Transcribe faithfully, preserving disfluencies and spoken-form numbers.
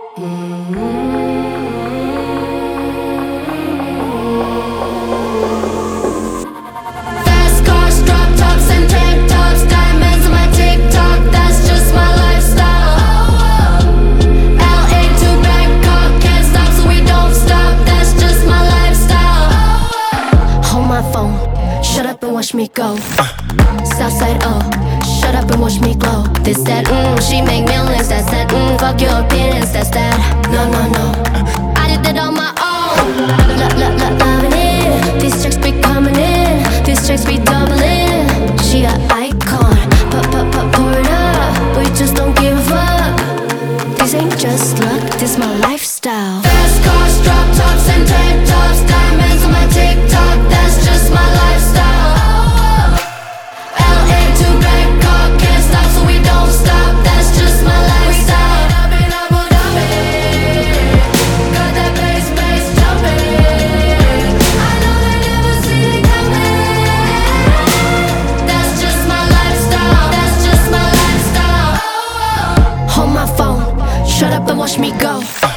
Fast cars, drop tops, and tank tops, diamonds on my TikTok, that's just my lifestyle. L A to Bangkok, can't stop so we don't stop, that's just my lifestyle. Hold my phone, shut up and watch me go. Southside, oh, shut up and watch me glow. This, that, mmm, she make millions, that's that, mmm, fuck your opinions, that's that. No, no, no, I did that on my own. Lo- lo- lo- Loving it, these checks be coming in, these checks be doubling. She a icon, pop, pop, pop, pour it up, we just don't give a fuck. This ain't just luck, this my lifestyle. Fast cars, drop tops, and tank tops, diamonds on my TikTok, that's just my lifestyle. L A to Bangkok, can't stop so we don't stop, that's just my lifestyle. Up in Abu Dhabi, got that bass, bass jumping. I know they never see it coming. That's just my lifestyle, that's just my lifestyle. Hold my phone, shut up and watch me go.